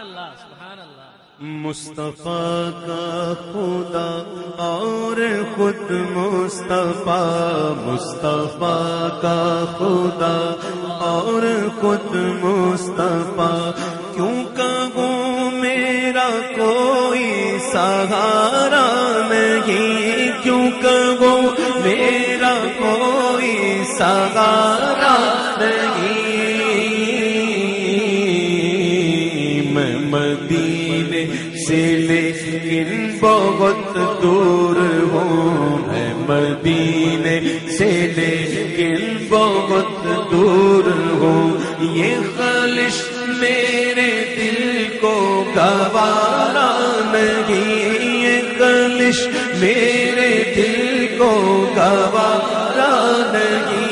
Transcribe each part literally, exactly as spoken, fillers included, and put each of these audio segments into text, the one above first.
مصطفیٰ کا خدا اور خود مصطفیٰ، مصطفیٰ کا خدا اور خود مصطفیٰ، کیوں کہوں میرا کوئی سہارا نہیں، کیوں کہوں میرا کوئی سہارا نہیں، میں مدینے سے لیکن بہت دور ہوں، میں مدینے سے لیکن بہت دور ہوں، یہ خلش میرے دل کو گوارا نہیں، یہ خلش میرے دل کو گوارا نہیں،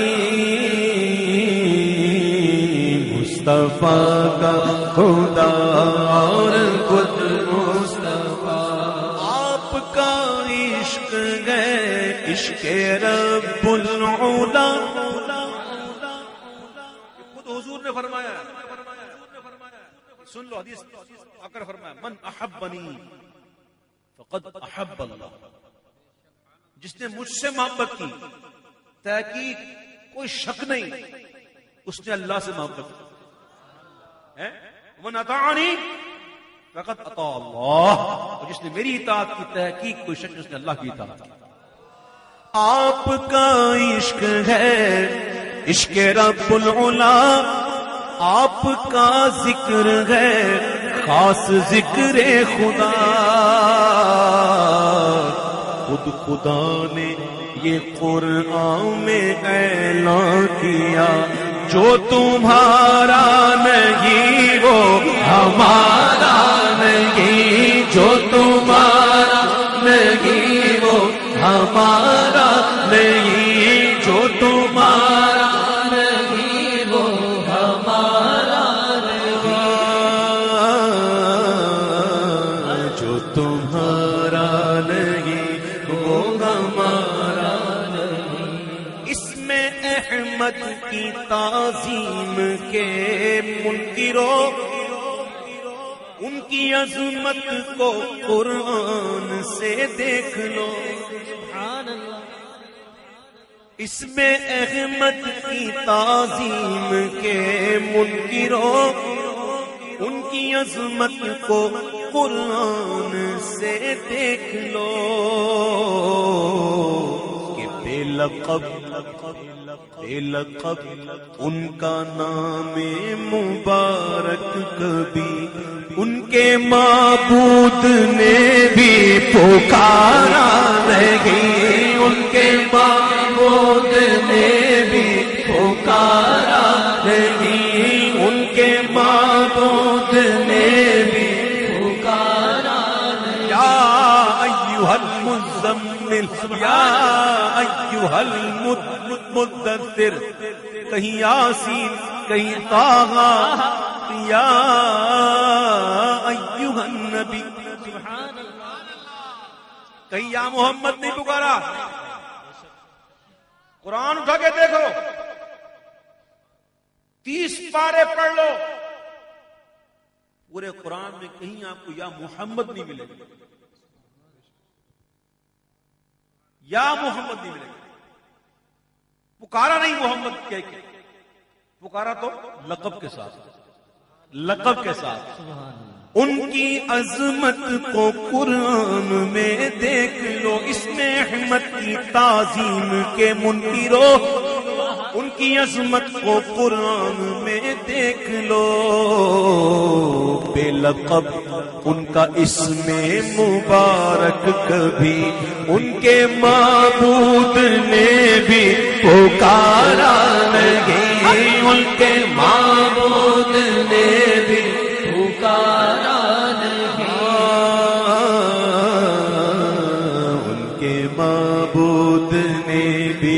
مصطفیٰ کا خدا اور خود مصطفیٰ، آپ کا عشق ہے عشق رب العلا، خود حضور نے فرمایا، سن لو حدیث آقا نے فرمایا، من احبنی فقد احب اللہ، جس نے مجھ سے محبت کی تحقیق کوئی شک نہیں اس نے اللہ سے محبت کی، من اطاعنی فقد اطاع اللہ، اور جس نے میری اطاعت کی تحقیق کوئی شک نہیں اس نے اللہ کی اطاعت کی۔ آپ کا عشق ہے عشق رب العلا، آپ کا ذکر ہے خاص ذکر خدا، خود خدا نے یہ قرآن میں اعلان کیا، جو تمہارا نہیں وہ ہمارا نہیں، جو تمہارا نہیں وہ ہمارا نہیں، جو تمہارا نہیں وہ ہمارا نہیں، جو تمہارا نہیں وہ ہمارا نہیں۔ اس میں احمد کی تعظیم کے منکروں، ان کی عظمت کو قرآن سے دیکھ لو، اس میں احمد کی تعظیم کے منکروں، ان کی عظمت کو قرآن سے دیکھ لو، کہ بے لقب بے لقب ان کا نام مبارک کبھی ان کے معبود نے بھی پکارا نہیں، ان کے معبود نے بھی پکارا نہیں، ان کے معبود نے بھی پکارا نہیں، یا ایھا المزمل یا ایھا المدثر، کہیں یاسین کہیں طٰہٰ، یا ایھا النبی، کہیں یا محمد نہیں پکارا۔ قرآن اٹھا کے دیکھو، تیس پارے پڑھ لو، پورے قرآن میں کہیں آپ کو یا محمد نہیں ملے گا، یا محمد نہیں ملے گا، پکارا نہیں محمد کہہ کے، پکارا تو لقب کے ساتھ، لقب کے ساتھ۔ ان کی عظمت کو قرآن میں دیکھ لو، اس میں احمد کی تعظیم کے منکروں، ان کی عظمت کو قرآن میں دیکھ لو، بے لقب ان کا اسم مبارک کبھی ان کے معبود نے بھی پکارا نہیں، ان کے معبود نے بھی پکارا نہیں، ان کے معبود نے بھی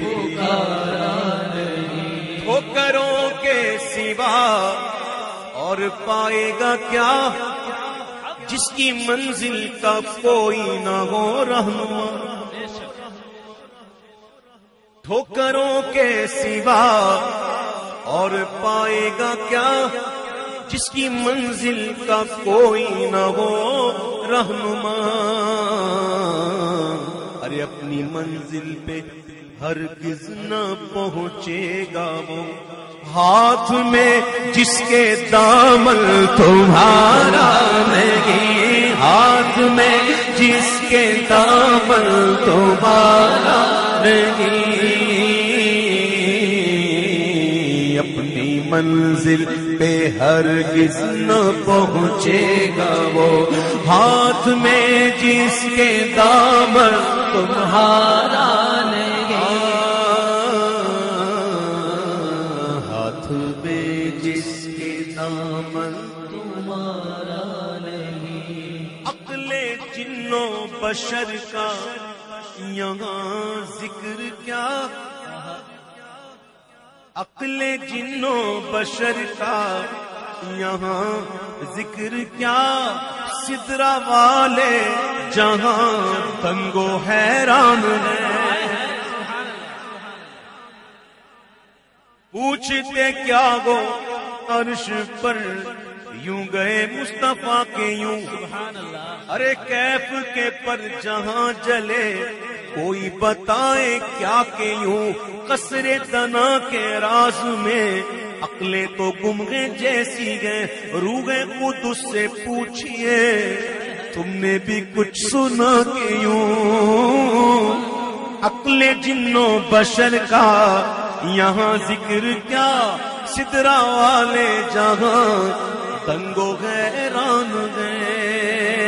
ٹھوکروں کے سوا اور پائے گا کیا، جس کی منزل کا کوئی نہ ہو رہنما، ٹھوکروں کے سوا اور پائے گا کیا، جس کی منزل کا کوئی نہ ہو رہنما، ارے اپنی منزل پہ ہرگز نہ پہنچے گا وہ، ہاتھ میں جس کے دامن تمہارا نہیں، ہاتھ میں جس کے دامن تمہارا نہیں، اپنی منزل پہ ہرگز نہ پہنچے گا وہ، ہاتھ میں جس کے دامن تمہارا نہیں، ہاتھ میں جس کے دامن تمہارا نہیں۔ عقل جن و بشر کا یہاں ذکر کیا، عقل جن و بشر کا یہاں ذکر کیا، سدرا والے جہاں دنگ و حیران ہیں، پوچھتے کیا گو عرش پر یوں گئے مصطفیٰ کے یوں، ارے کیف کے پر جہاں جلے کوئی بتائے کیا کہ یوں، قصر دنا کے راز میں عقلیں تو گم گئے جیسی گئے، روح قدس سے پوچھئے تم نے بھی کچھ سنا کہ یوں، عقل جن و بشر کا یہاں ذکر کیا، سدرا والے جہاں دنگ و حیران گئے،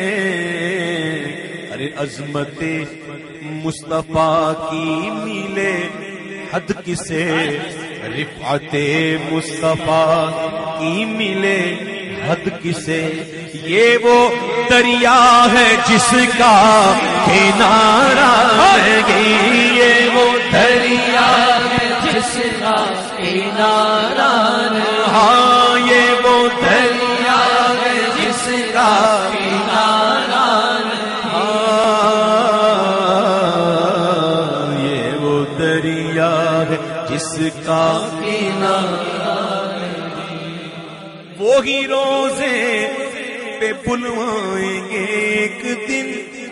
ارے عظمت مصطفیٰ کی میلے حد کسے، رفعت مصطفیٰ کی ملے حد کسے، یہ وہ دریا ہے جس کا کنارہ نہیں، یہ وہ دریا ہے جس کا کنارہ نہیں، ہاں یہ وہ دریا ہے جس کا کنارہ نہیں، ہاں یہ وہ دریا ہے جس کا کنارہ نہیں، وہی روزے پہ بلوائیں گے ایک دن،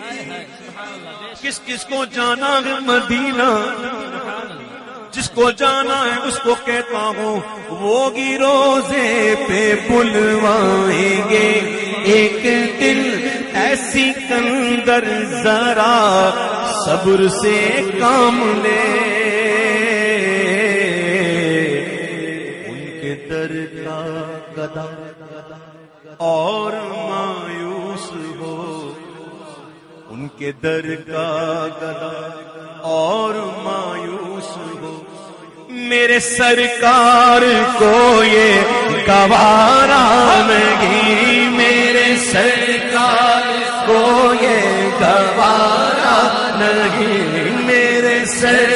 کس کس کو جانا ہے مدینہ، جس کو جانا ہے اس کو کہتا ہوں وہی روزے پہ بلوائیں گے ایک دن، ایسی کندر ذرا صبر سے کام لے، در کا گدا اور مایوس ہو، ان کے در کا گدا اور مایوس ہو، میرے سرکار کو یہ گوارا نہیں، میرے سرکار کو یہ گوارا نہیں، میرے سر